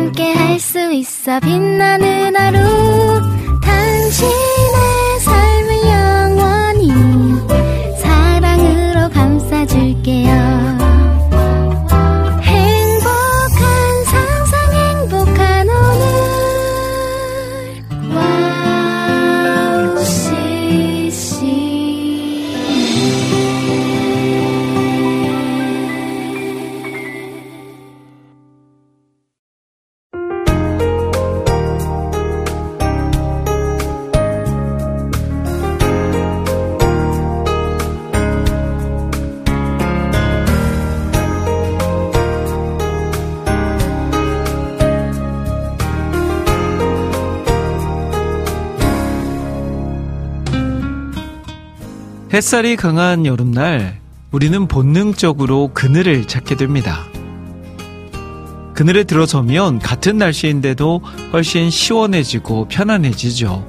함께 할 수 있어 빛나는 하루 당신의 삶을 영원히 사랑으로 감싸줄게요. 햇살이 강한 여름날 우리는 본능적으로 그늘을 찾게 됩니다. 그늘에 들어서면 같은 날씨인데도 훨씬 시원해지고 편안해지죠.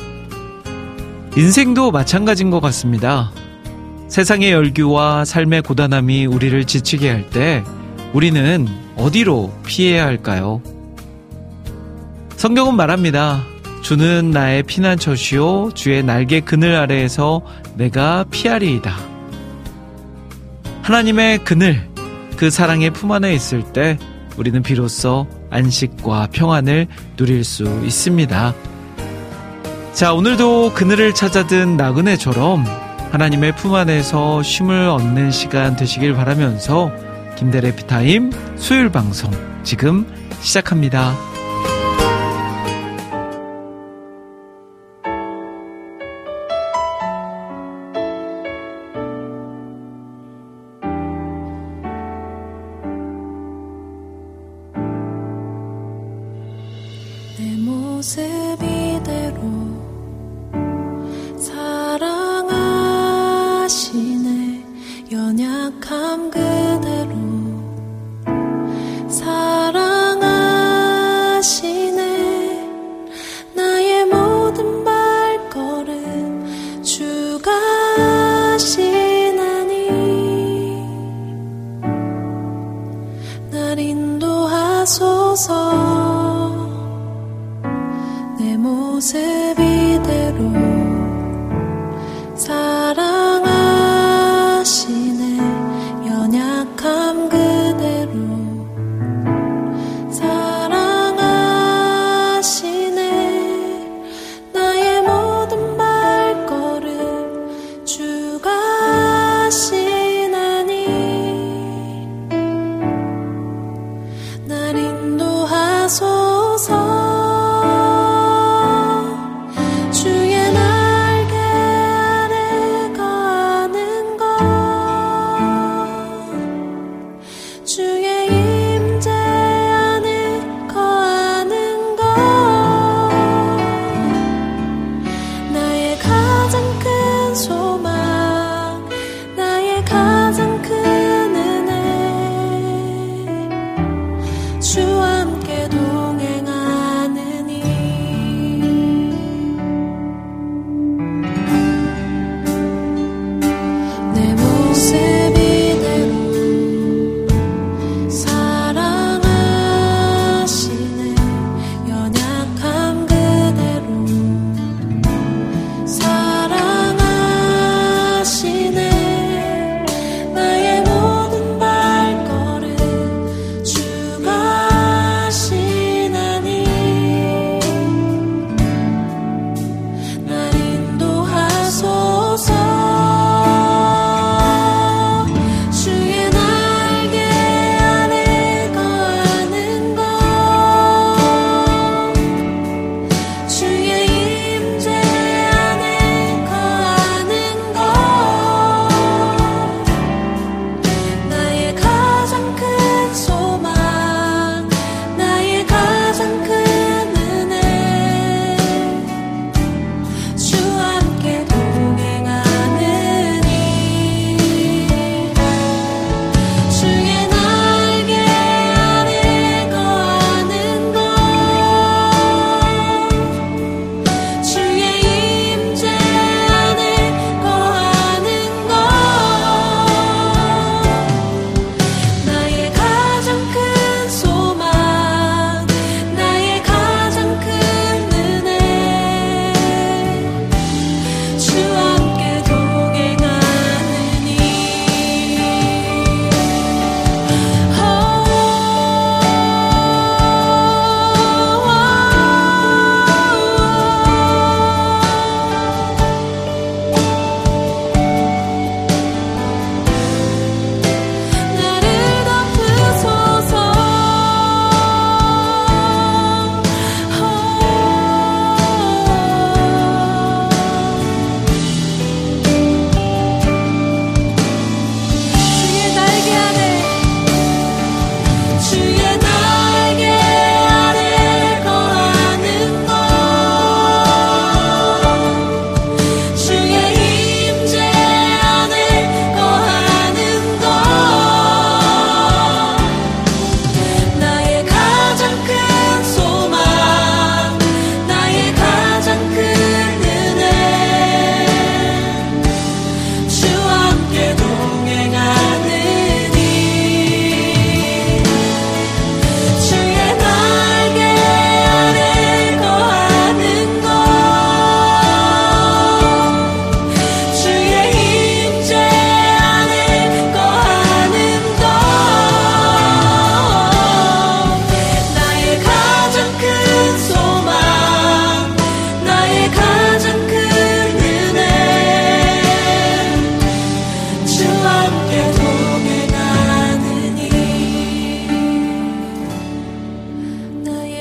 인생도 마찬가지인 것 같습니다. 세상의 열기와 삶의 고단함이 우리를 지치게 할 때 우리는 어디로 피해야 할까요? 성경은 말합니다. 주는 나의 피난처시오 주의 날개 그늘 아래에서 내가 피하리이다. 하나님의 그늘, 그 사랑의 품 안에 있을 때 우리는 비로소 안식과 평안을 누릴 수 있습니다. 자, 오늘도 그늘을 찾아든 나그네처럼 하나님의 품 안에서 쉼을 얻는 시간 되시길 바라면서 김대래 피타임 수요일 방송 지금 시작합니다.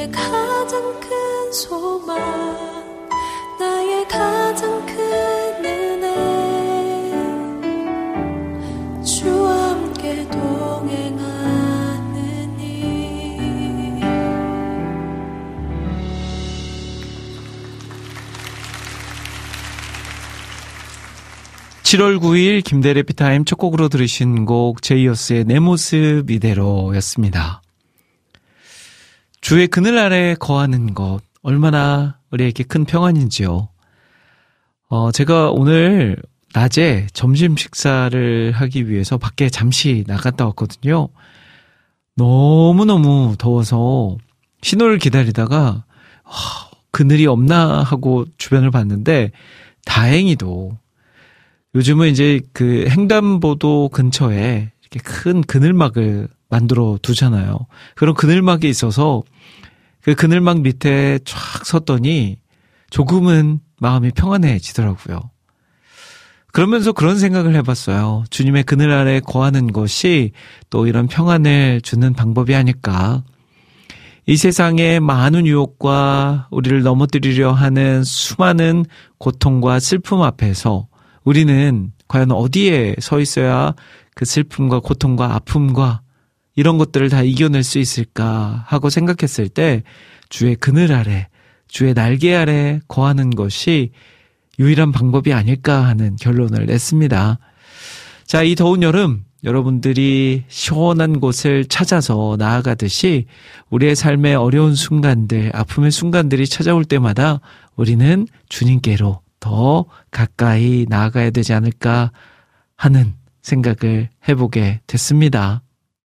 가장 큰 소망, 나의 가장 큰 은혜, 주와 함께 동행하느니. 7월 9일 김대래 피타임 첫 곡으로 들으신 곡 제이어스의 내 모습 이대로였습니다. 주의 그늘 아래 거하는 것 얼마나 우리에게 큰 평안인지요. 제가 오늘 낮에 점심 식사를 하기 위해서 밖에 잠시 나갔다 왔거든요. 너무너무 더워서 신호를 기다리다가 그늘이 없나 하고 주변을 봤는데 다행히도 요즘은 이제 그 횡단보도 근처에 이렇게 큰 그늘막을 만들어 두잖아요. 그런 그늘막이 있어서 그 그늘막 밑에 쫙 섰더니 조금은 마음이 평안해지더라고요. 그러면서 그런 생각을 해봤어요. 주님의 그늘 아래 거하는 것이 또 이런 평안을 주는 방법이 아닐까. 이 세상의 많은 유혹과 우리를 넘어뜨리려 하는 수많은 고통과 슬픔 앞에서 우리는 과연 어디에 서 있어야 그 슬픔과 고통과 아픔과 이런 것들을 다 이겨낼 수 있을까 하고 생각했을 때 주의 그늘 아래, 주의 날개 아래 거하는 것이 유일한 방법이 아닐까 하는 결론을 냈습니다. 자, 이 더운 여름 여러분들이 시원한 곳을 찾아서 나아가듯이 우리의 삶의 어려운 순간들, 아픔의 순간들이 찾아올 때마다 우리는 주님께로 더 가까이 나아가야 되지 않을까 하는 생각을 해보게 됐습니다.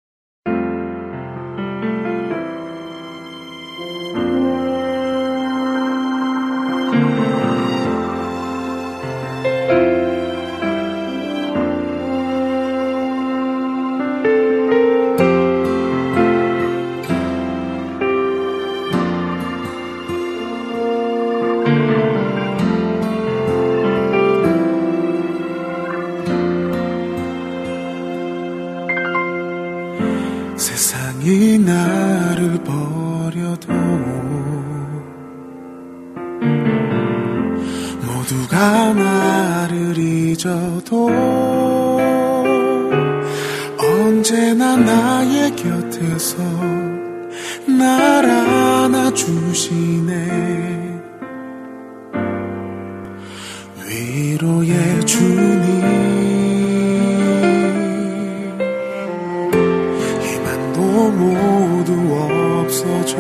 세상이 나를 버려도 모두가 나를 잊어도 언제나 나의 곁에서 날 안아주시네. 위로의 주님, 모두 없어져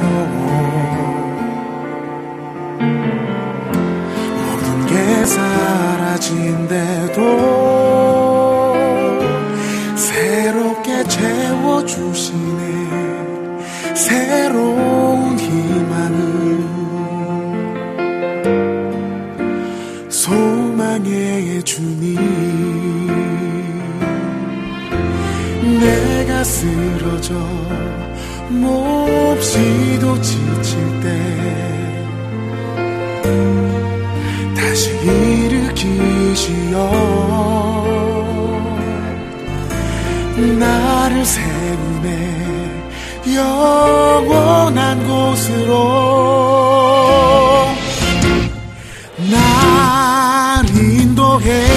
모든 게 사라진대도 새롭게 채워주시네. 새로운 희망을 소망의 주님, 내가 쓰러져 몹시도 지칠 때 다시 일으키시어 나를 세우네. 영원한 곳으로 날 인도해.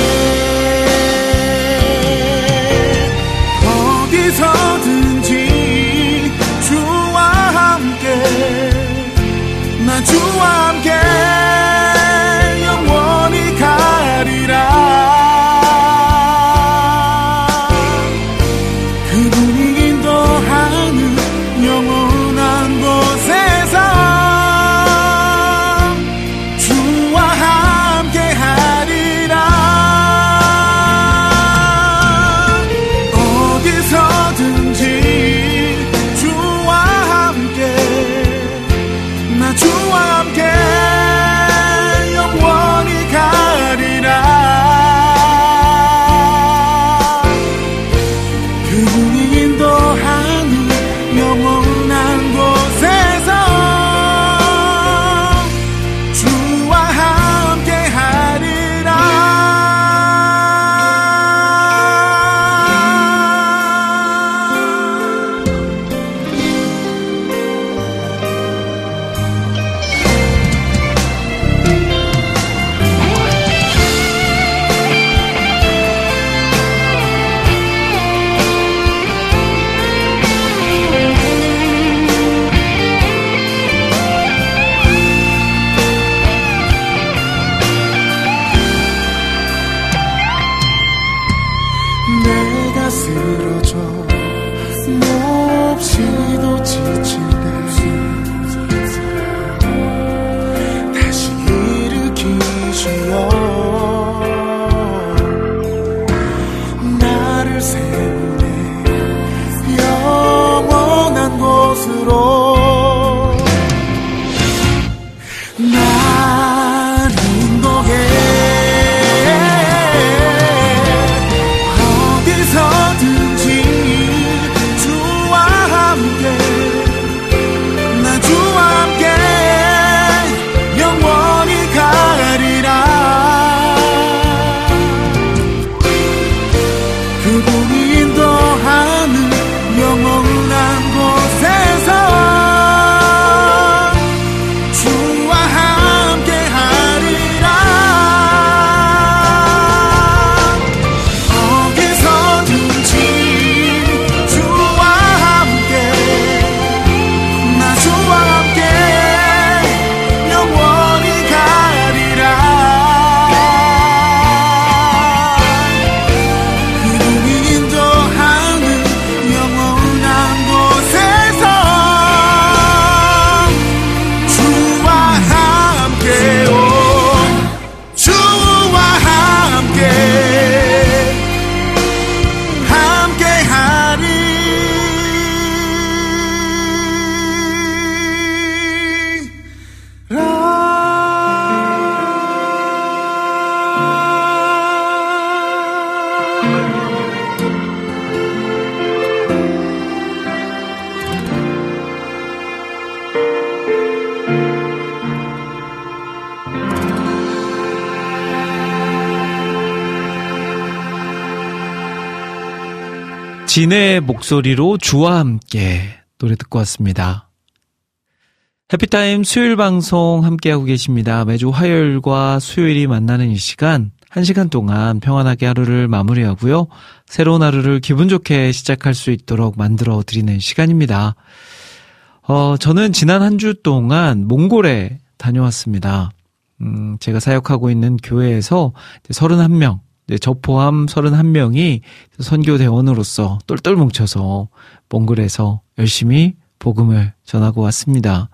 나 주와 함께 영원히 가리라. 그분이 인도하는 영원한 곳에서 진의 목소리로 주와 함께 노래 듣고 왔습니다. 해피타임 수요일 방송 함께하고 계십니다. 매주 화요일과 수요일이 만나는 이 시간, 1시간 동안 평안하게 하루를 마무리하고요. 새로운 하루를 기분 좋게 시작할 수 있도록 만들어 드리는 시간입니다. 저는 지난 한 주 동안 몽골에 다녀왔습니다. 제가 사역하고 있는 교회에서 31명, 저 포함 31명이 선교대원으로서 똘똘 뭉쳐서 몽골에서 열심히 복음을 전하고 왔습니다.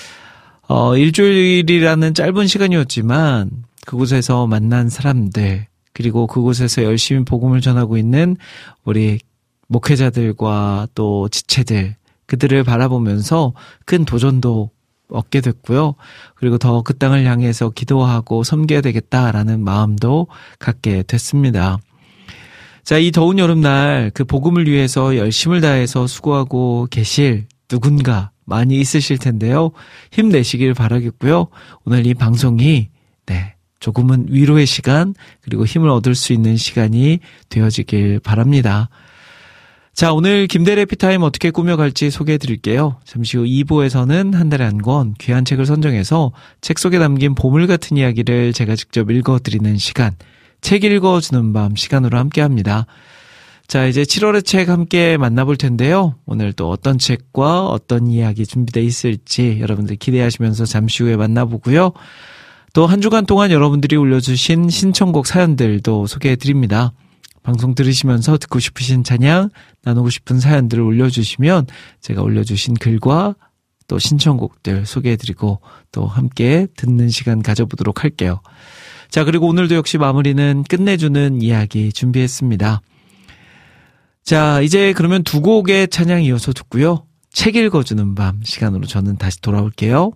일주일이라는 짧은 시간이었지만 그곳에서 만난 사람들, 그리고 그곳에서 열심히 복음을 전하고 있는 우리 목회자들과 또 지체들, 그들을 바라보면서 큰 도전도 얻게 됐고요. 그리고 더 그 땅을 향해서 기도하고 섬겨야 되겠다라는 마음도 갖게 됐습니다. 자, 이 더운 여름날 그 복음을 위해서 열심을 다해서 수고하고 계실 누군가 많이 있으실 텐데요. 힘내시길 바라겠고요. 오늘 이 방송이 조금은 위로의 시간, 그리고 힘을 얻을 수 있는 시간이 되어지길 바랍니다. 자, 오늘 김대래 해피타임 어떻게 꾸며갈지 소개해드릴게요. 잠시 후 2부에서는 한 달에 한 권 귀한 책을 선정해서 책 속에 담긴 보물 같은 이야기를 제가 직접 읽어드리는 시간, 책 읽어주는 밤 시간으로 함께합니다. 자, 이제 7월의 책 함께 만나볼 텐데요. 오늘 또 어떤 책과 어떤 이야기 준비되어 있을지 여러분들 기대하시면서 잠시 후에 만나보고요. 또 한 주간 동안 여러분들이 올려주신 신청곡 사연들도 소개해드립니다. 방송 들으시면서 듣고 싶으신 찬양, 나누고 싶은 사연들을 올려주시면 제가 올려주신 글과 또 신청곡들 소개해드리고 또 함께 듣는 시간 가져보도록 할게요. 자, 그리고 오늘도 역시 마무리는 끝내주는 이야기 준비했습니다. 자, 이제 그러면 두 곡의 찬양 이어서 듣고요. 책 읽어주는 밤 시간으로 저는 다시 돌아올게요.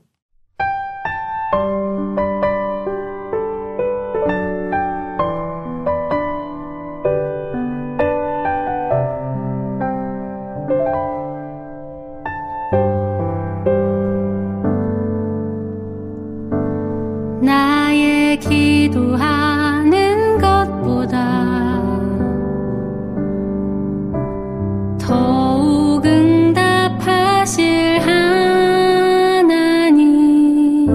나의 기도하는 것보다 더욱 응답하실 하나님,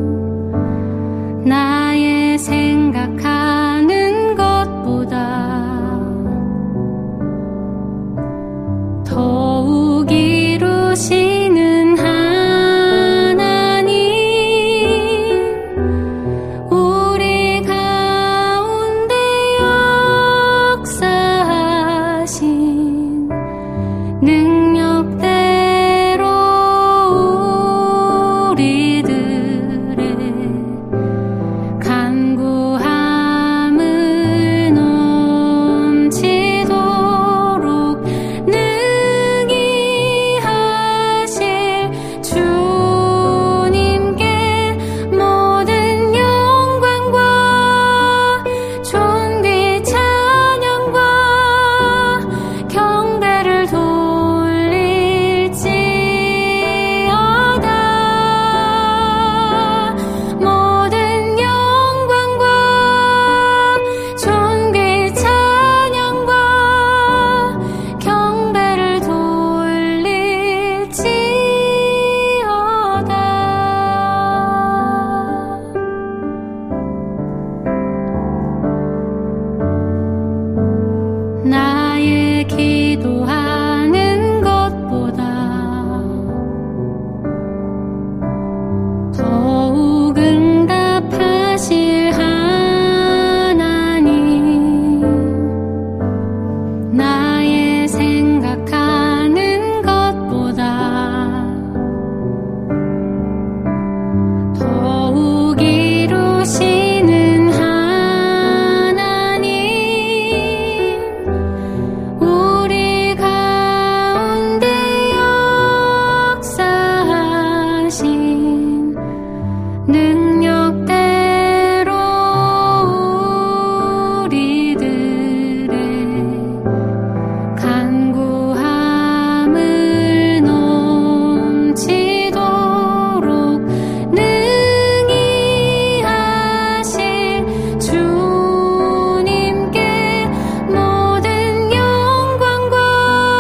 나의 생각하는 것보다 더욱 이루시는 하나님, 우리 가운데 역사하신 능력대로 우리들의 간구함을 넘치도록 능히 하실 주님께 모든 영광과 존귀 찬양과 경배를 돌릴지어다. 모든 영광과 존귀 찬양과 경배를 돌릴지어다. 나의 기도하는 것보다 더욱 응답하실 하나님, 나의 생각하는 것보다 더욱 이루시는 하나님, 우리 가운데 역사하신 능력대로 우리들의 간구함을 넘치도록 능히 하실 주님께 모든 영광과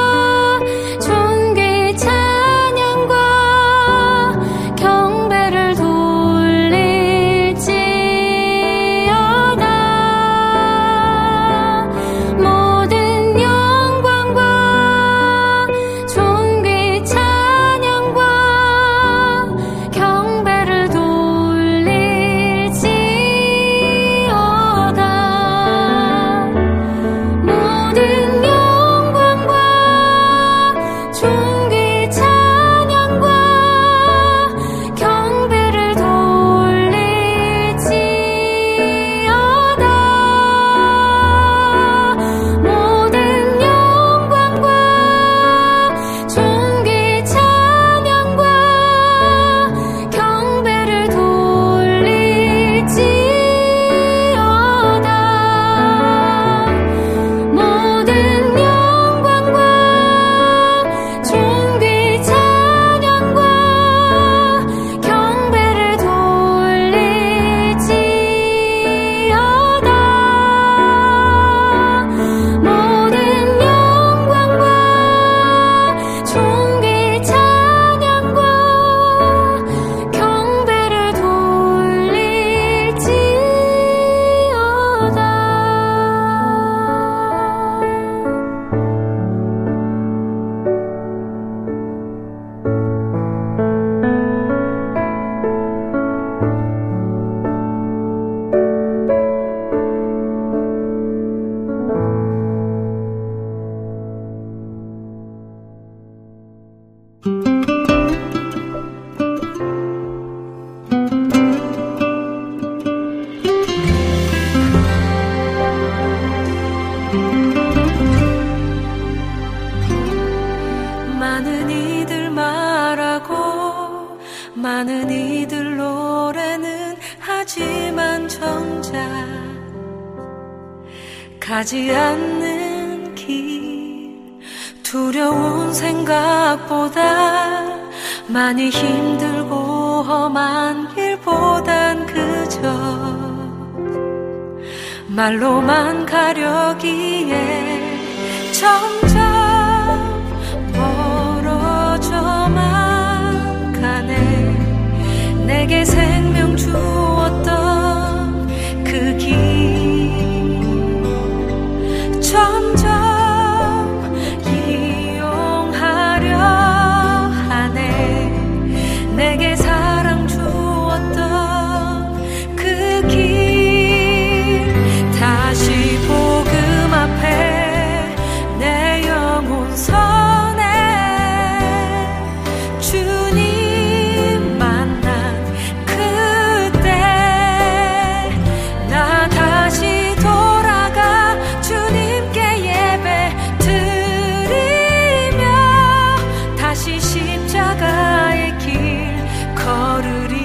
많은 이들 노래는 하지만 정작 가지 않는 길 두려운 생각보다 많이 힘들고 험한 길보단 그저 말로만 가려기에 점점 멀어져만 가네. 내게 생명 주었던 그 길 점점 이용하려 하네. 내게 사랑 주었던 그 길 다시 복음 앞에 내 영혼 선에 주님 만난 그때 나 다시 돌아가 주님께 예배 드리며 다시 십자가의 길 걸으리.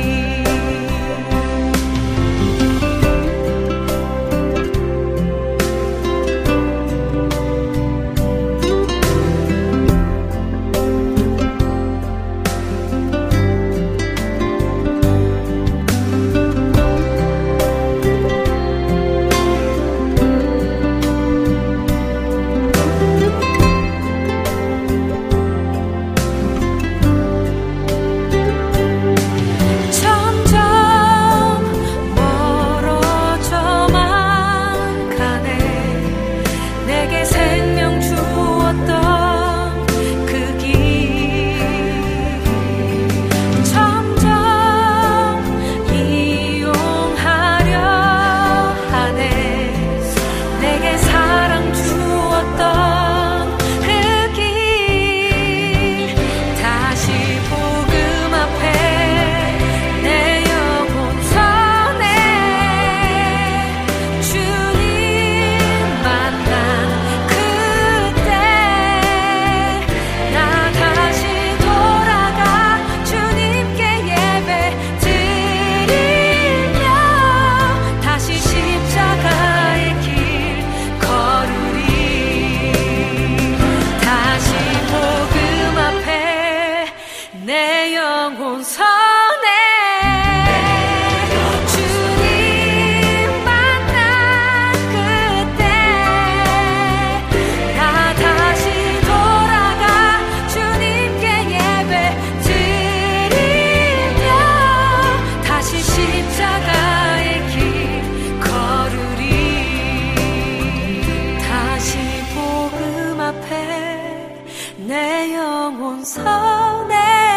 내 영혼 선에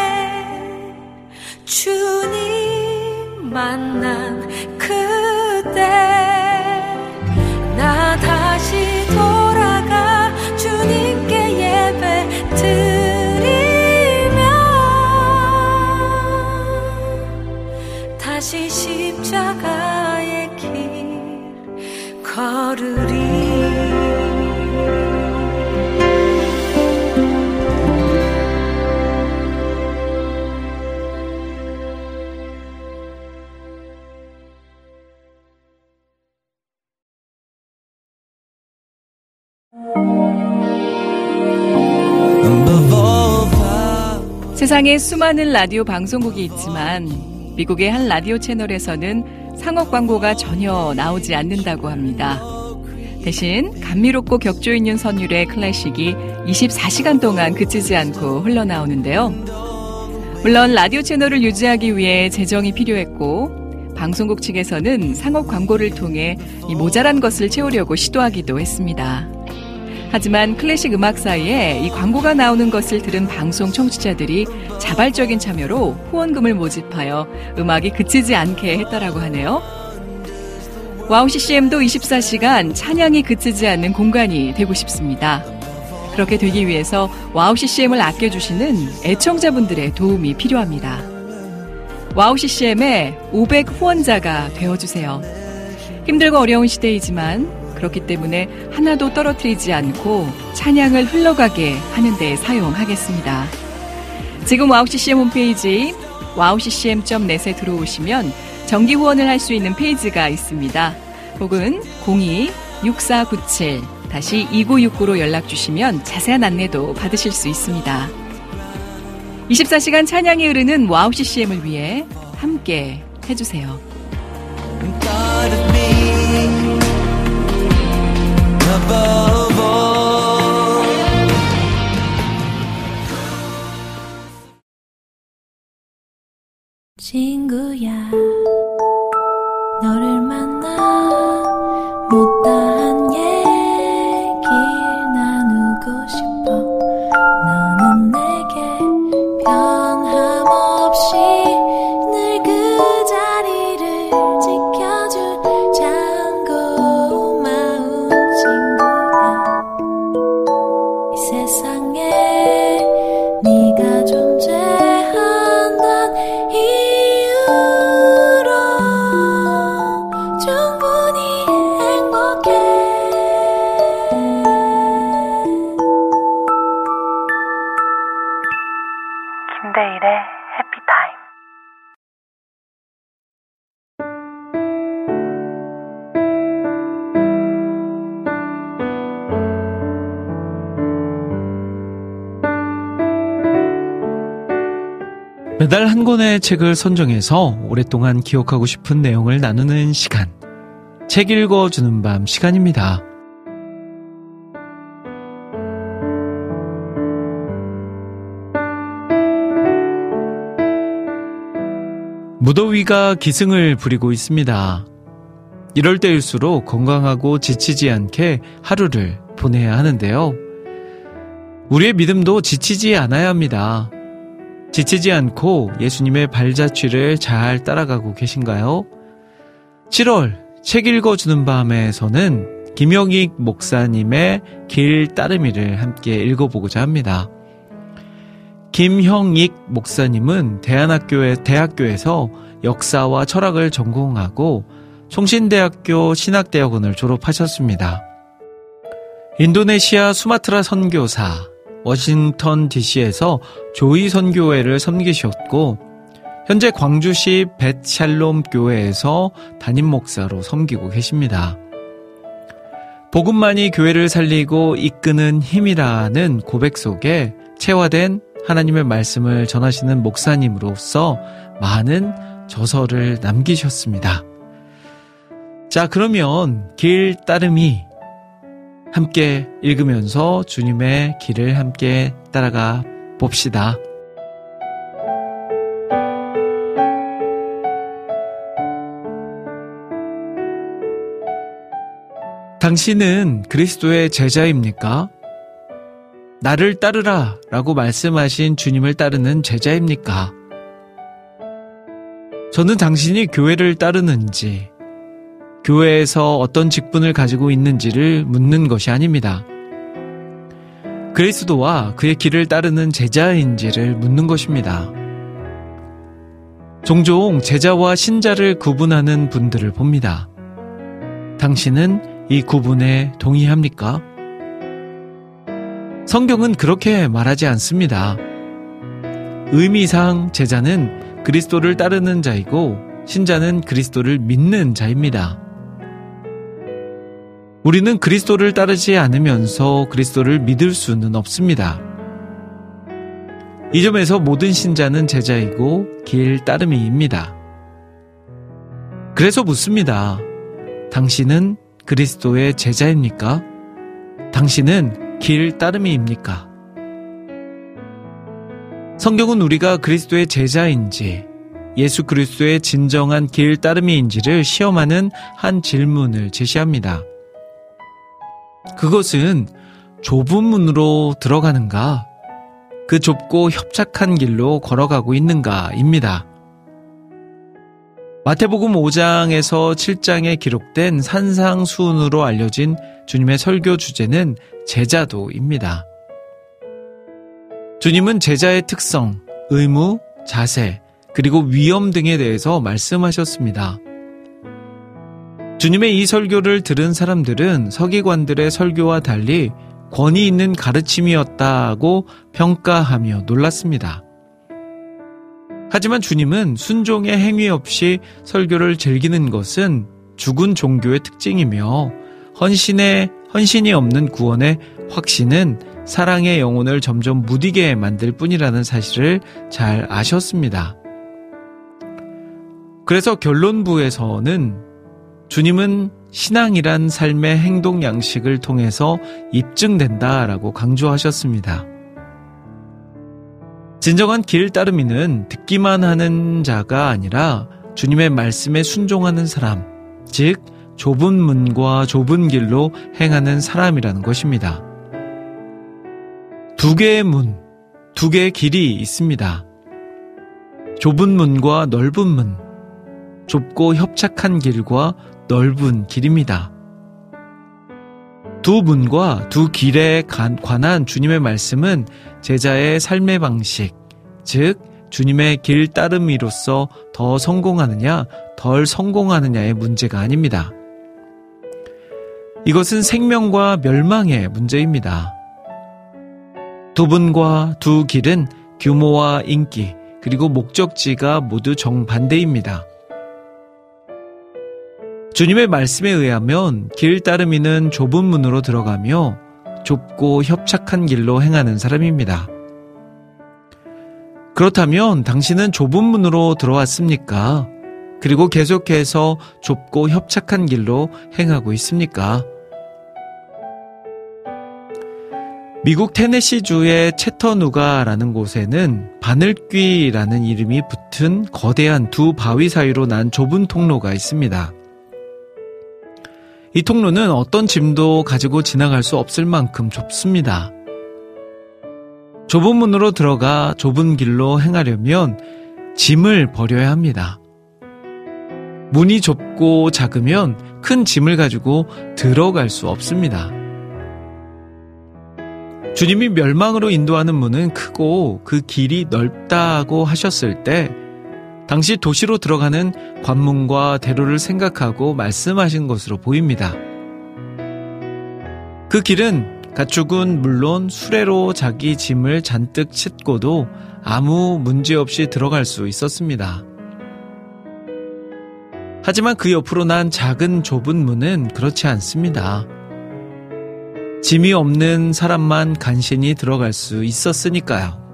주님 만난 그때 나 다시 돌아가 주님께 예배 드리며 다시 십자가의 길 걸으리. 세상에 수많은 라디오 방송국이 있지만 미국의 한 라디오 채널에서는 상업 광고가 전혀 나오지 않는다고 합니다. 대신 감미롭고 격조 있는 선율의 클래식이 24시간 동안 그치지 않고 흘러나오는데요. 물론 라디오 채널을 유지하기 위해 재정이 필요했고 방송국 측에서는 상업 광고를 통해 이 모자란 것을 채우려고 시도하기도 했습니다. 하지만 클래식 음악 사이에 이 광고가 나오는 것을 들은 방송 청취자들이 자발적인 참여로 후원금을 모집하여 음악이 그치지 않게 했다라고 하네요. 와우 CCM도 24시간 찬양이 그치지 않는 공간이 되고 싶습니다. 그렇게 되기 위해서 와우 CCM을 아껴주시는 애청자분들의 도움이 필요합니다. 와우 CCM의 500 후원자가 되어주세요. 힘들고 어려운 시대이지만 그렇기 때문에 하나도 떨어뜨리지 않고 찬양을 흘러가게 하는 데 사용하겠습니다. 지금 와우 CCM 홈페이지 wowccm.net에 들어오시면 정기 후원을 할 수 있는 페이지가 있습니다. 혹은 02-6497-2969로 연락 주시면 자세한 안내도 받으실 수 있습니다. 24시간 찬양이 흐르는 wowccm을 위해 함께 해주세요. 친구야, 너를 만나 못다한 얘기 나누고 싶어. 너는 내게 변함없이 늘 그 자리를 지켜줄 참 고마운 친구야. 이 세상에 네가 존재한단 이유로 충분히 행복해. 김대일의 해피타임. 매달 한 권의 책을 선정해서 오랫동안 기억하고 싶은 내용을 나누는 시간. 책 읽어주는 밤 시간입니다. 무더위가 기승을 부리고 있습니다. 이럴 때일수록 건강하고 지치지 않게 하루를 보내야 하는데요. 우리의 믿음도 지치지 않아야 합니다. 지치지 않고 예수님의 발자취를 잘 따라가고 계신가요? 7월 책 읽어주는 밤에서는 김영익 목사님의 길 따르미를 함께 읽어보고자 합니다. 김형익 목사님은 대학교에서 역사와 철학을 전공하고 총신대학교 신학대학원을 졸업하셨습니다. 인도네시아 수마트라 선교사, 워싱턴 DC에서 조이 선교회를 섬기셨고 현재 광주시 벳샬롬 교회에서 담임 목사로 섬기고 계십니다. 복음만이 교회를 살리고 이끄는 힘이라는 고백 속에 체화된 하나님의 말씀을 전하시는 목사님으로서 많은 저서를 남기셨습니다. 자, 그러면 길 따름이 함께 읽으면서 주님의 길을 함께 따라가 봅시다. 당신은 그리스도의 제자입니까? 나를 따르라 라고 말씀하신 주님을 따르는 제자입니까? 저는 당신이 교회를 따르는지, 교회에서 어떤 직분을 가지고 있는지를 묻는 것이 아닙니다. 그리스도와 그의 길을 따르는 제자인지를 묻는 것입니다. 종종 제자와 신자를 구분하는 분들을 봅니다. 당신은 이 구분에 동의합니까? 성경은 그렇게 말하지 않습니다. 의미상 제자는 그리스도를 따르는 자이고 신자는 그리스도를 믿는 자입니다. 우리는 그리스도를 따르지 않으면서 그리스도를 믿을 수는 없습니다. 이 점에서 모든 신자는 제자이고 길 따름이입니다. 그래서 묻습니다. 당신은 그리스도의 제자입니까? 당신은 길 따름이입니까? 성경은 우리가 그리스도의 제자인지 예수 그리스도의 진정한 길 따름이인지를 시험하는 한 질문을 제시합니다. 그것은 좁은 문으로 들어가는가? 그 좁고 협착한 길로 걸어가고 있는가입니다. 마태복음 5장에서 7장에 기록된 산상수훈으로 알려진 주님의 설교 주제는 제자도입니다. 주님은 제자의 특성, 의무, 자세, 그리고 위험 등에 대해서 말씀하셨습니다. 주님의 이 설교를 들은 사람들은 서기관들의 설교와 달리 권위 있는 가르침이었다고 평가하며 놀랐습니다. 하지만 주님은 순종의 행위 없이 설교를 즐기는 것은 죽은 종교의 특징이며 헌신이 없는 구원의 확신은 사랑의 영혼을 점점 무디게 만들 뿐이라는 사실을 잘 아셨습니다. 그래서 결론부에서는 주님은 신앙이란 삶의 행동 양식을 통해서 입증된다라고 강조하셨습니다. 진정한 길 따르미는 듣기만 하는 자가 아니라 주님의 말씀에 순종하는 사람, 즉 좁은 문과 좁은 길로 행하는 사람이라는 것입니다. 두 개의 문, 두 개의 길이 있습니다. 좁은 문과 넓은 문, 좁고 협착한 길과 넓은 길입니다. 두 문과 두 길에 관한 주님의 말씀은 제자의 삶의 방식, 즉 주님의 길 따름이로서 더 성공하느냐, 덜 성공하느냐의 문제가 아닙니다. 이것은 생명과 멸망의 문제입니다. 두 문과 두 길은 규모와 인기, 그리고 목적지가 모두 정반대입니다. 주님의 말씀에 의하면 길 따르미는 좁은 문으로 들어가며 좁고 협착한 길로 행하는 사람입니다. 그렇다면 당신은 좁은 문으로 들어왔습니까? 그리고 계속해서 좁고 협착한 길로 행하고 있습니까? 미국 테네시주의 채터누가라는 곳에는 바늘귀라는 이름이 붙은 거대한 두 바위 사이로 난 좁은 통로가 있습니다. 이 통로는 어떤 짐도 가지고 지나갈 수 없을 만큼 좁습니다. 좁은 문으로 들어가 좁은 길로 행하려면 짐을 버려야 합니다. 문이 좁고 작으면 큰 짐을 가지고 들어갈 수 없습니다. 주님이 멸망으로 인도하는 문은 크고 그 길이 넓다고 하셨을 때 당시 도시로 들어가는 관문과 대로를 생각하고 말씀하신 것으로 보입니다. 그 길은 가축은 물론 수레로 자기 짐을 잔뜩 싣고도 아무 문제 없이 들어갈 수 있었습니다. 하지만 그 옆으로 난 작은 좁은 문은 그렇지 않습니다. 짐이 없는 사람만 간신히 들어갈 수 있었으니까요.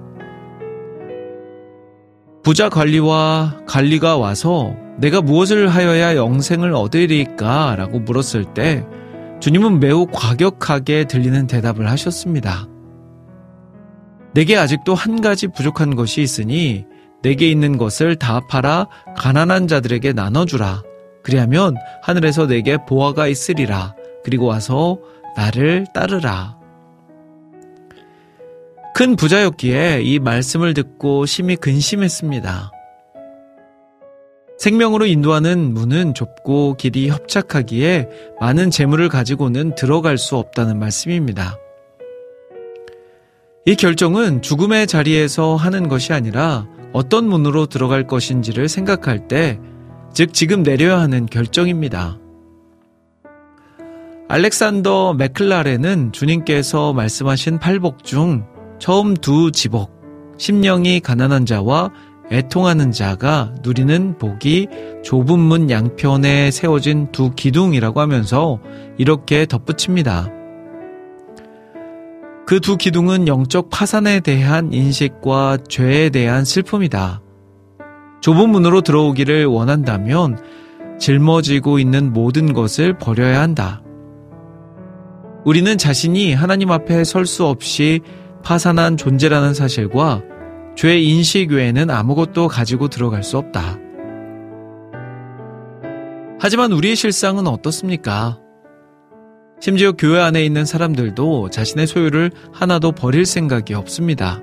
부자 관리가 와서 내가 무엇을 하여야 영생을 얻으리까? 라고 물었을 때 주님은 매우 과격하게 들리는 대답을 하셨습니다. 내게 아직도 한 가지 부족한 것이 있으니 내게 있는 것을 다 팔아 가난한 자들에게 나눠주라. 그리하면 하늘에서 내게 보화가 있으리라. 그리고 와서 나를 따르라. 큰 부자였기에 이 말씀을 듣고 심히 근심했습니다. 생명으로 인도하는 문은 좁고 길이 협착하기에 많은 재물을 가지고는 들어갈 수 없다는 말씀입니다. 이 결정은 죽음의 자리에서 하는 것이 아니라 어떤 문으로 들어갈 것인지를 생각할 때, 즉 지금 내려야 하는 결정입니다. 알렉산더 맥클라렌은 주님께서 말씀하신 팔복 중 처음 두 지복, 심령이 가난한 자와 애통하는 자가 누리는 복이 좁은 문 양편에 세워진 두 기둥이라고 하면서 이렇게 덧붙입니다. 그 두 기둥은 영적 파산에 대한 인식과 죄에 대한 슬픔이다. 좁은 문으로 들어오기를 원한다면 짊어지고 있는 모든 것을 버려야 한다. 우리는 자신이 하나님 앞에 설 수 없이 파산한 존재라는 사실과 죄 인식 외에는 아무것도 가지고 들어갈 수 없다. 하지만 우리의 실상은 어떻습니까? 심지어 교회 안에 있는 사람들도 자신의 소유를 하나도 버릴 생각이 없습니다.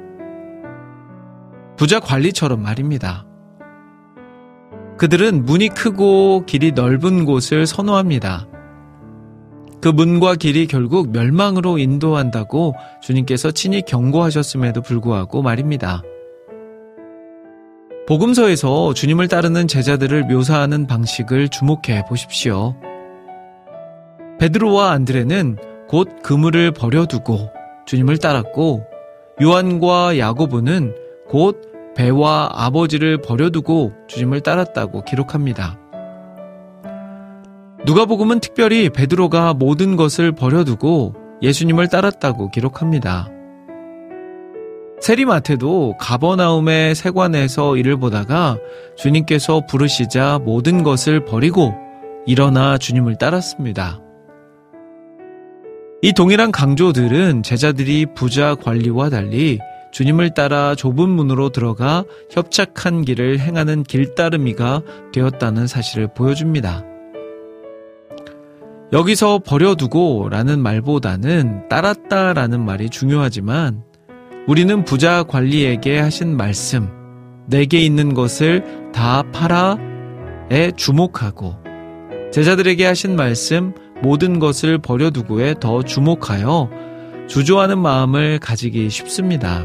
부자 관리처럼 말입니다. 그들은 문이 크고 길이 넓은 곳을 선호합니다. 그 문과 길이 결국 멸망으로 인도한다고 주님께서 친히 경고하셨음에도 불구하고 말입니다. 복음서에서 주님을 따르는 제자들을 묘사하는 방식을 주목해 보십시오. 베드로와 안드레는 곧 그물을 버려두고 주님을 따랐고, 요한과 야고보는 곧 배와 아버지를 버려두고 주님을 따랐다고 기록합니다. 누가복음은 특별히 베드로가 모든 것을 버려두고 예수님을 따랐다고 기록합니다. 세리마태도 가버나움의 세관에서 일을 보다가 주님께서 부르시자 모든 것을 버리고 일어나 주님을 따랐습니다. 이 동일한 강조들은 제자들이 부자 관리와 달리 주님을 따라 좁은 문으로 들어가 협착한 길을 행하는 길따름이가 되었다는 사실을 보여줍니다. 여기서 버려두고 라는 말보다는 따랐다 라는 말이 중요하지만 우리는 부자 관리에게 하신 말씀, 내게 있는 것을 다 팔아에 주목하고 제자들에게 하신 말씀, 모든 것을 버려두고에 더 주목하여 주저하는 마음을 가지기 쉽습니다.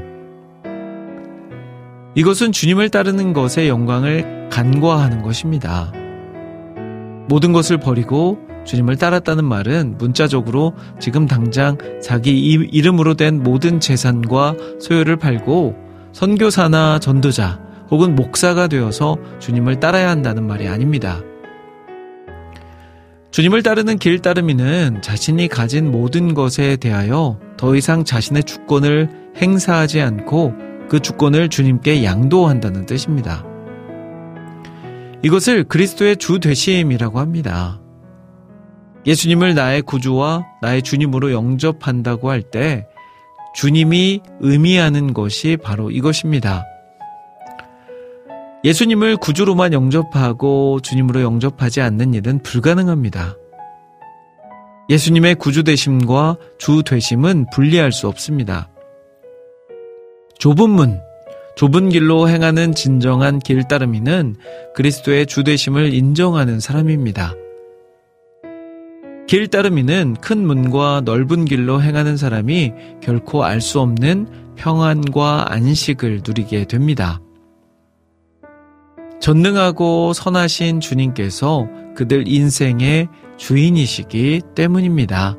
이것은 주님을 따르는 것의 영광을 간과하는 것입니다. 모든 것을 버리고 주님을 따랐다는 말은 문자적으로 지금 당장 자기 이름으로 된 모든 재산과 소유를 팔고 선교사나 전도자 혹은 목사가 되어서 주님을 따라야 한다는 말이 아닙니다. 주님을 따르는 길따름이는 자신이 가진 모든 것에 대하여 더 이상 자신의 주권을 행사하지 않고 그 주권을 주님께 양도한다는 뜻입니다. 이것을 그리스도의 주 되심이라고 합니다. 예수님을 나의 구주와 나의 주님으로 영접한다고 할 때 주님이 의미하는 것이 바로 이것입니다. 예수님을 구주로만 영접하고 주님으로 영접하지 않는 일은 불가능합니다. 예수님의 구주 되심과 주 되심은 분리할 수 없습니다. 좁은 문, 좁은 길로 행하는 진정한 길따름이는 그리스도의 주 되심을 인정하는 사람입니다. 길따름이는 큰 문과 넓은 길로 행하는 사람이 결코 알 수 없는 평안과 안식을 누리게 됩니다. 전능하고 선하신 주님께서 그들 인생의 주인이시기 때문입니다.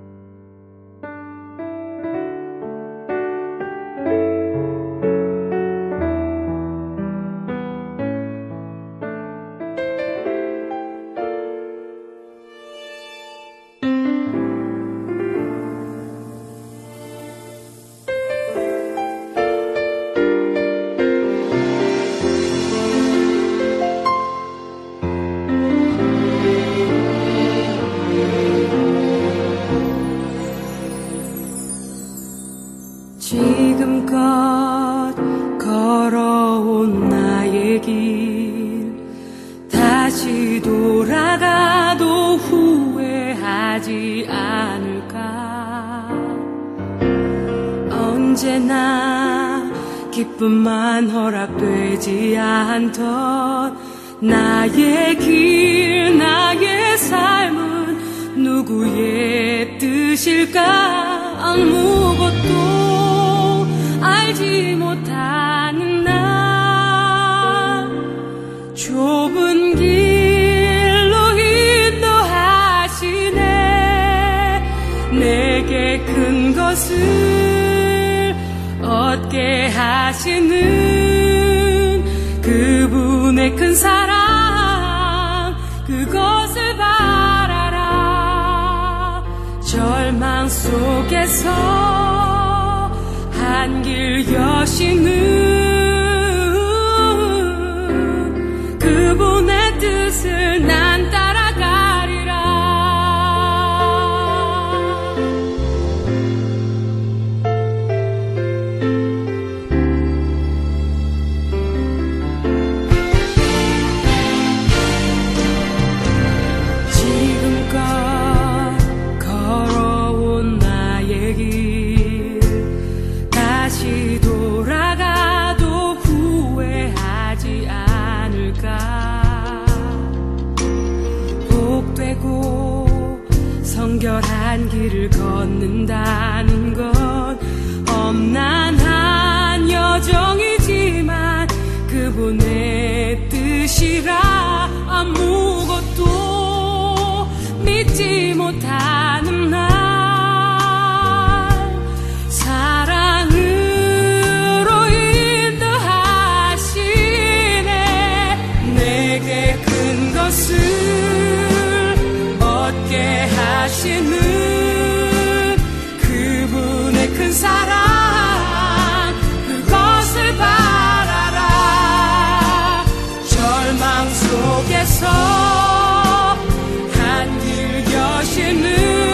지금껏 걸어온 나의 길 다시 돌아가도 후회하지 않을까. 언제나 기쁨만 허락되지 않던 나의 길 나의 삶은 누구의 뜻일까. 아무것도 알지 못하는 나 좁은 길로 인도하시네. 내게 큰 것을 얻게 하시는 그분의 큰 사랑 그것을 바라라. 절망 속에서 한 길 여시는 그분의 뜻을 난 따라가리라. 지금껏 걸어온 나의 길 다시 돌아가도 후회하지 않을까. 복되고 성결한 길을 걷는다는 건 험난한 여정이지만 그분의 뜻이라 아무것도 믿지 못하는 날 사랑으로 인도하시네. 속에서 한 길 여시는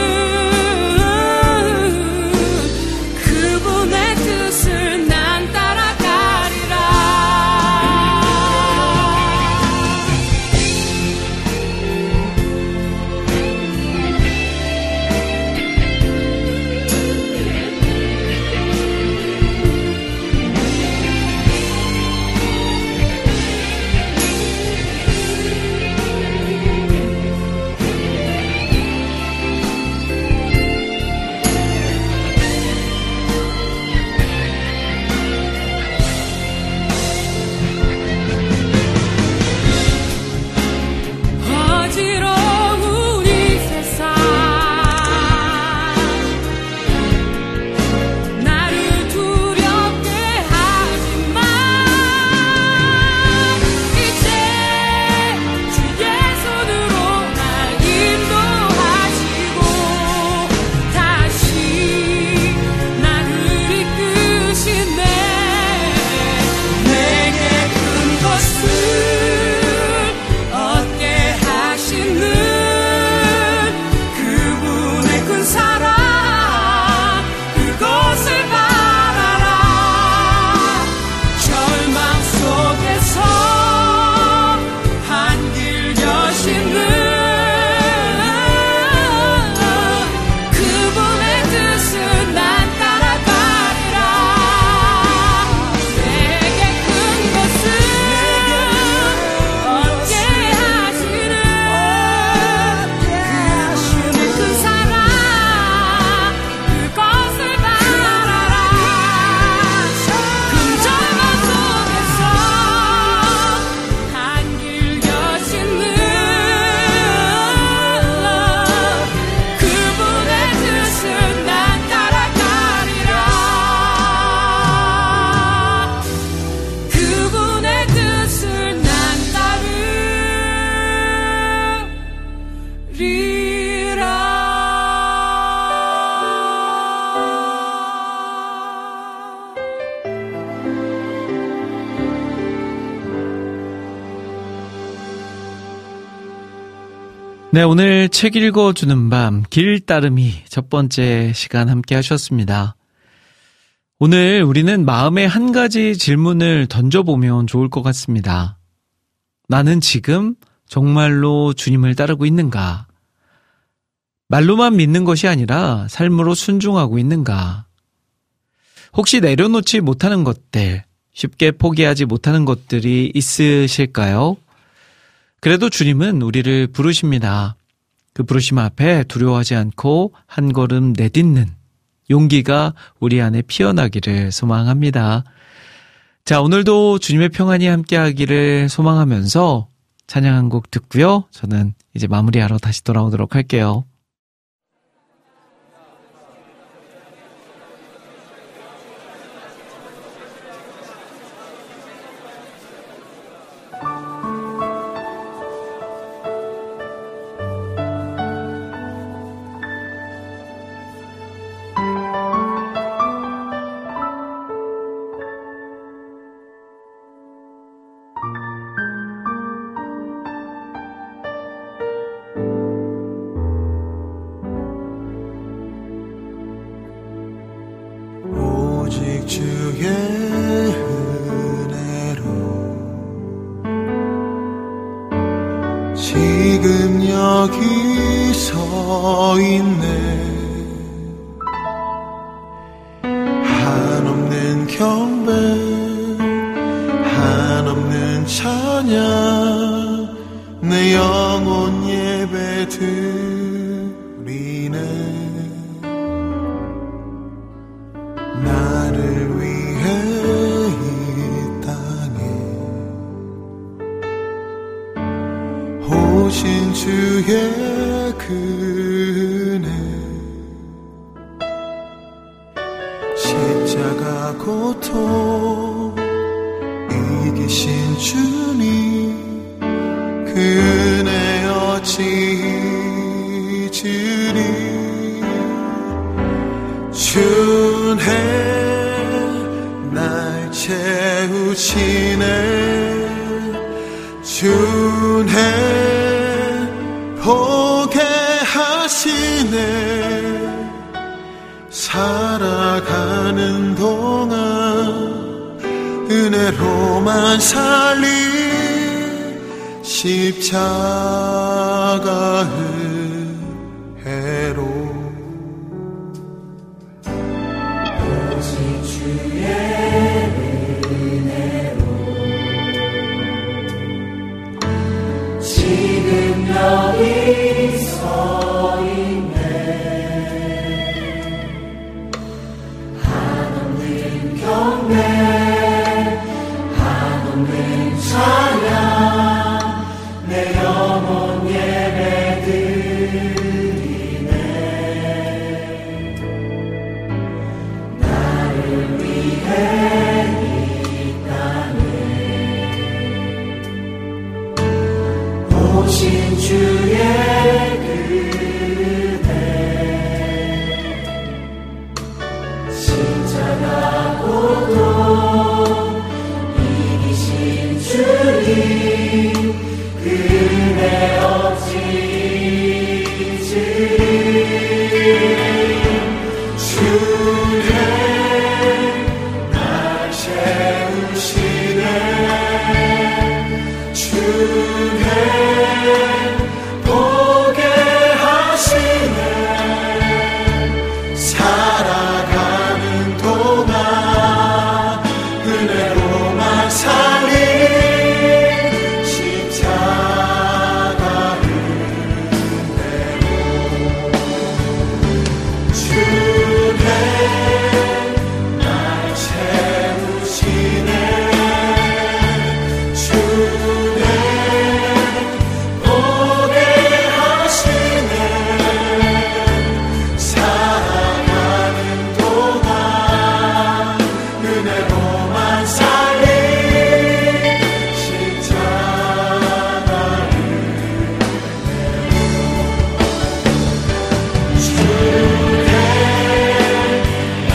그분의 뜻을 난 따라가리라. 어지러운 이 세상 나를 두렵게 하지만 이제 주의 손으로 날 인도하시고 다시 나를 이끄시네. 내게 큰 것을 얻게 하시는 그분의 큰 사랑 그것을 바라라. 절망 속에서 한 길 여시는 그분의 뜻을 난 따라가리라. 내게 큰 것을 얻게 하시는 그분의 큰 사랑 그것을 바라라. 큰 절망 속에서 한 길 여시는 그분의 뜻을 난 따라가리라. 그분의 뜻을 난 네, 오늘 책 읽어주는 밤, 길 따름이 첫 번째 시간 함께 하셨습니다. 오늘 우리는 마음에 한 가지 질문을 던져보면 좋을 것 같습니다. 나는 지금 정말로 주님을 따르고 있는가? 말로만 믿는 것이 아니라 삶으로 순종하고 있는가? 혹시 내려놓지 못하는 것들, 쉽게 포기하지 못하는 것들이 있으실까요? 그래도 주님은 우리를 부르십니다. 그 부르심 앞에 두려워하지 않고 한 걸음 내딛는 용기가 우리 안에 피어나기를 소망합니다. 자, 오늘도 주님의 평안이 함께하기를 소망하면서 찬양 한 곡 듣고요. 저는 이제 마무리하러 다시 돌아오도록 할게요. 오직 주의 은혜로 지금 여기 서 있네. 한없는 경배 한없는 찬양 내 영혼 예배 드리네. 나를 위해 이 땅에 오신 주의 그네 십자가 고통 이기신 주님 그 은혜 어찌 잊으리. 주네 날 채우시네. 주네 보게 하시네 살아가는 동안 은혜로만 살리 십자가 은혜로 오직 주의 은혜로 지금 여기 서 있네 한없는 경배 한없는 찬양 내 영혼 예배드리네 나를 위해 이 땅에 오신 주의 그대 십자가 고통 이기신 주님 그 은혜 없이지 주네 날 채우시네 주네 보게 하시네 살아가는 동안 은혜로만 살리 십자가 은혜로 주네 날 채우시네 주네 보게 하시네 살아가는 동안 은혜로만 살리 십자가 주네 날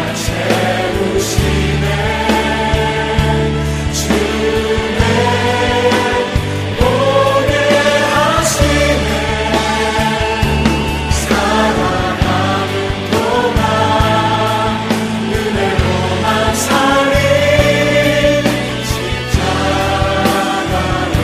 채우시네 주네 보게 하시네 살아가는 동안 은혜로만 살리 십자가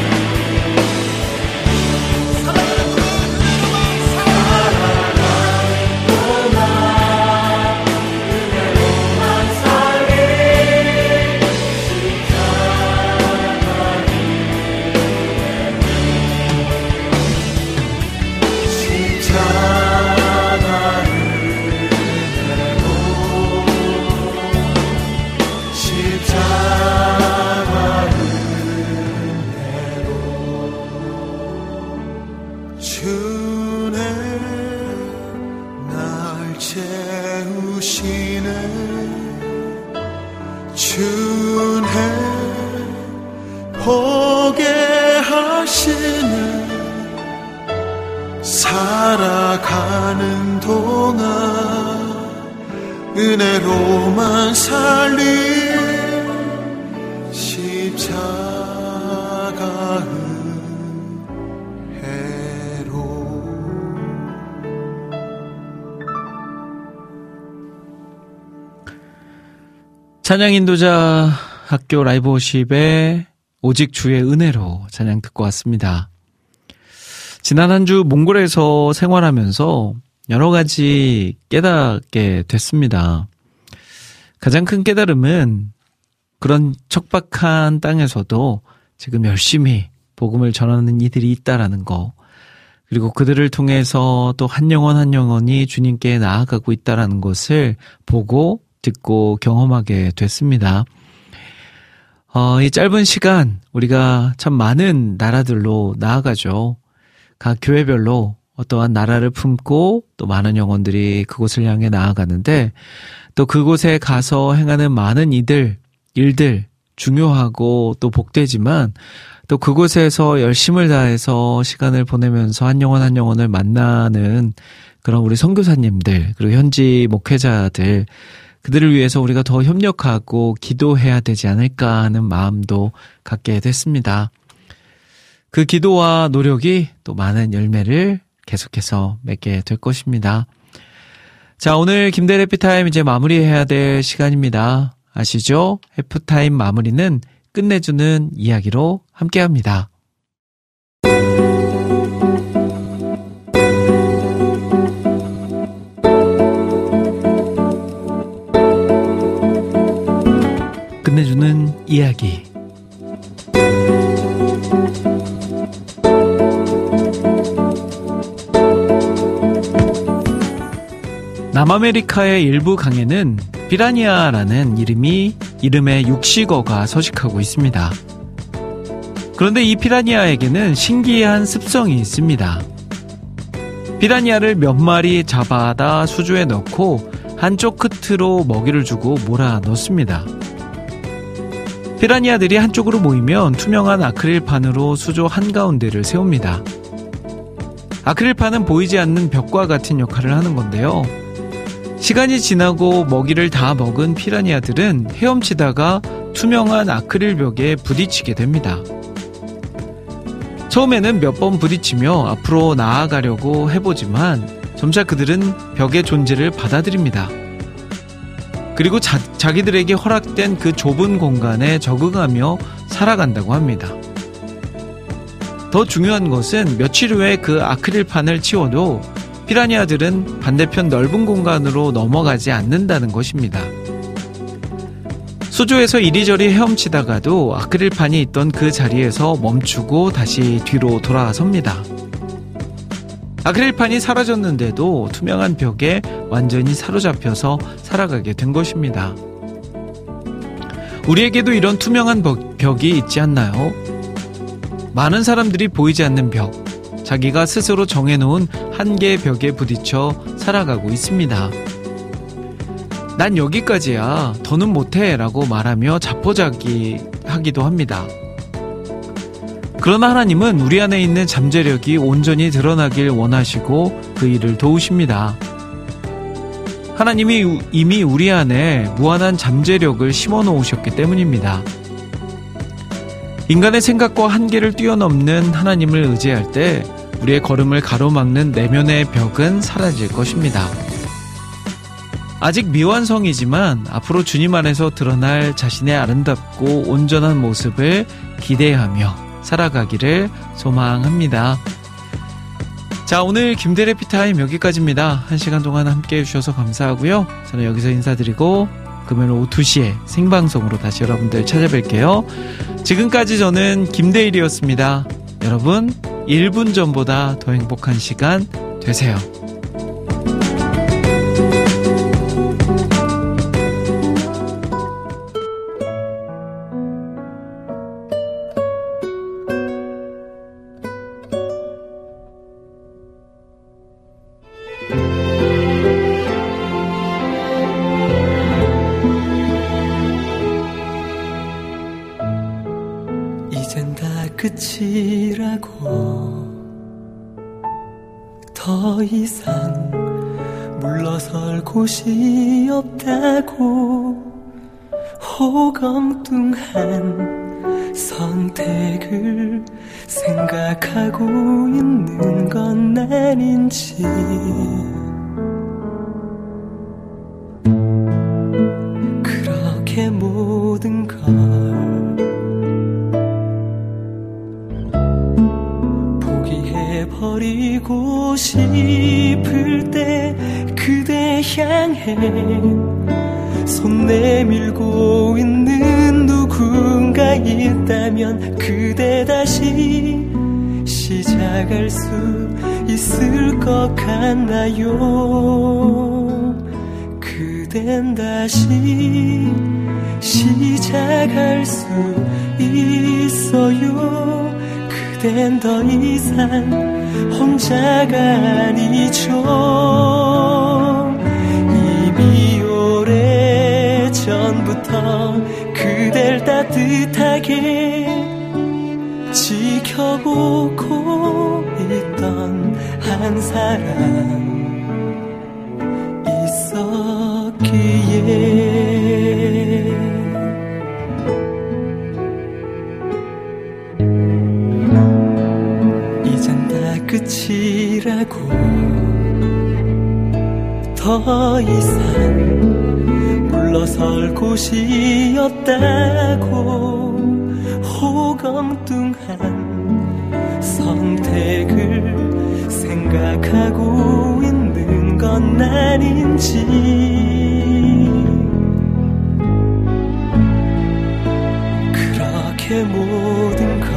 주네 날 채우시네 주네 보게 하시네 살아가는 동안 은혜로만 살리 십자가 찬양 인도자 학교 라이브 워십의 오직 주의 은혜로 찬양 듣고 왔습니다. 지난 한 주 몽골에서 생활하면서 여러 가지 깨닫게 됐습니다. 가장 큰 깨달음은 그런 척박한 땅에서도 지금 열심히 복음을 전하는 이들이 있다라는 거, 그리고 그들을 통해서 또 한 영혼 한 영혼이 주님께 나아가고 있다라는 것을 보고 듣고 경험하게 됐습니다. 이 짧은 시간 우리가 참 많은 나라들로 나아가죠. 각 교회별로 어떠한 나라를 품고 또 많은 영혼들이 그곳을 향해 나아가는데, 또 그곳에 가서 행하는 많은 일들 중요하고 또 복되지만, 또 그곳에서 열심을 다해서 시간을 보내면서 한 영혼 한 영혼을 만나는 그런 우리 선교사님들, 그리고 현지 목회자들, 그들을 위해서 우리가 더 협력하고 기도해야 되지 않을까 하는 마음도 갖게 됐습니다. 그 기도와 노력이 또 많은 열매를 계속해서 맺게 될 것입니다. 자, 오늘 김대래 해피타임 이제 마무리해야 될 시간입니다. 아시죠? 해피타임 마무리는 끝내주는 이야기로 함께합니다. 끝내주는 이야기. 남아메리카의 일부 강에는 피라니아라는 이름의 육식어가 서식하고 있습니다. 그런데 이 피라니아에게는 신기한 습성이 있습니다. 피라니아를 몇 마리 잡아다 수조에 넣고 한쪽 끝으로 먹이를 주고 몰아 넣습니다. 피라니아들이 한쪽으로 모이면 투명한 아크릴판으로 수조 한가운데를 세웁니다. 아크릴판은 보이지 않는 벽과 같은 역할을 하는 건데요. 시간이 지나고 먹이를 다 먹은 피라니아들은 헤엄치다가 투명한 아크릴 벽에 부딪히게 됩니다. 처음에는 몇 번 부딪히며 앞으로 나아가려고 해보지만 점차 그들은 벽의 존재를 받아들입니다. 그리고 자기들에게 허락된 그 좁은 공간에 적응하며 살아간다고 합니다. 더 중요한 것은 며칠 후에 그 아크릴판을 치워도 피라니아들은 반대편 넓은 공간으로 넘어가지 않는다는 것입니다. 수조에서 이리저리 헤엄치다가도 아크릴판이 있던 그 자리에서 멈추고 다시 뒤로 돌아섭니다. 아크릴판이 사라졌는데도 투명한 벽에 완전히 사로잡혀서 살아가게 된 것입니다. 우리에게도 이런 투명한 벽이 있지 않나요? 많은 사람들이 보이지 않는 벽, 자기가 스스로 정해놓은 한계의 벽에 부딪혀 살아가고 있습니다. 난 여기까지야, 더는 못해 라고 말하며 자포자기하기도 합니다. 그러나 하나님은 우리 안에 있는 잠재력이 온전히 드러나길 원하시고 그 일을 도우십니다. 하나님이 이미 우리 안에 무한한 잠재력을 심어 놓으셨기 때문입니다. 인간의 생각과 한계를 뛰어넘는 하나님을 의지할 때 우리의 걸음을 가로막는 내면의 벽은 사라질 것입니다. 아직 미완성이지만 앞으로 주님 안에서 드러날 자신의 아름답고 온전한 모습을 기대하며 살아가기를 소망합니다. 자, 오늘 김대래 피타임 여기까지입니다. 1시간 동안 함께 해주셔서 감사하고요. 저는 여기서 인사드리고 금요일 오후 2시에 생방송으로 다시 여러분들 찾아뵐게요. 지금까지 저는 김대일이었습니다. 여러분 1분 전보다 더 행복한 시간 되세요. 이젠 다 끝이라고 더 이상 물러설 곳이 없다고 호검뚱한 선택을 생각하고 있는 건 아닌지 그렇게 모든 걸 버리고 싶을 때 그대 향해 손 내밀고 있는 누군가 있다면 그대 다시 시작할 수 있을 것 같나요? 그댄 다시 시작할 수 있어요. 그댄 더 이상 혼자가 아니죠. 이미 오래전부터 그댈 따뜻하게 지켜보고 있던 한 사람 있었기에 끝이라고 더 이상 물러설 곳이 없다고 호검뚱한 선택을 생각하고 있는 건 아닌지 그렇게 모든 것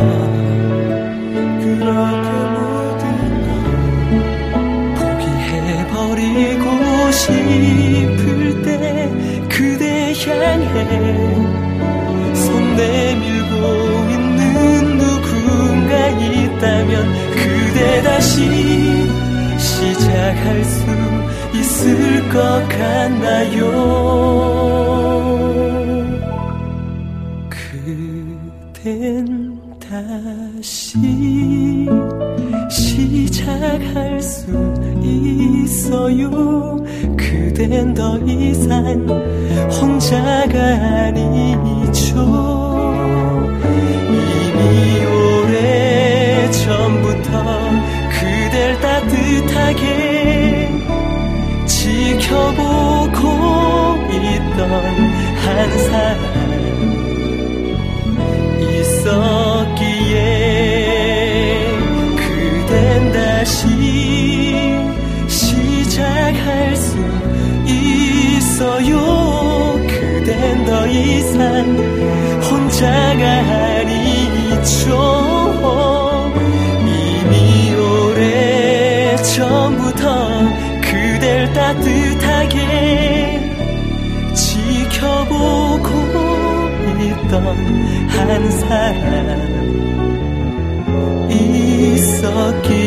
포기해버리고 싶을 때 그대 향해 손 내밀고 있는 누군가 있다면 그대 다시 시작할 수 있을 것 같나요? 그댄 다시 시작할 수 있어요. 그댄 더 이상 혼자가 아니죠. 이미 오래 전부터 그댈 따뜻하게 지켜보고 있던 한 사람 있었기에 그댄 다시 시작할 수 있어요. 그댄 더 이상 혼자가 아니죠. 이미 오래 전부터 그댈 따뜻하게 지켜보고 있던 한 사람 있었기에